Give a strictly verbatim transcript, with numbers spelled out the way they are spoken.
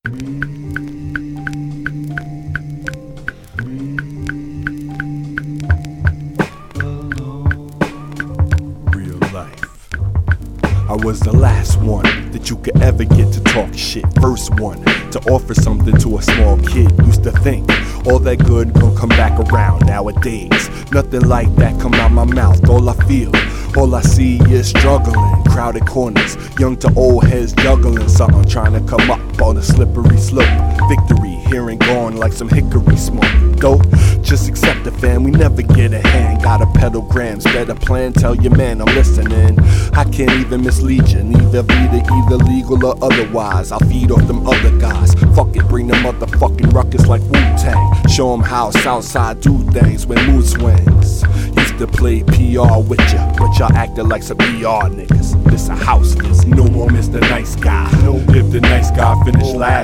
Real life. I was the last one that you could ever get to talk shit. First one to offer something to a small kid. Used to think all that good gon' come back around. Nowadays, nothing like that come out my mouth. All I feel, all I see is struggling. Crowded corners, young to old heads juggling something, trying to come up on a slippery slope. Victory here and gone like some hickory smoke. Dope, just accept it, fam, we never get a hand. Got a pedal grams, better plan, tell your man I'm listening. I can't even mislead you, neither be the either legal or otherwise. I'll feed off them other guys. Fuck it, bring them motherfucking ruckus like Wu-Tang. Show them how Southside do things when mood swings. Used to play P R with ya, but y'all acting like some E R niggas. This a house visit, no more Mister Nice Guy. No, if the nice guy finish last,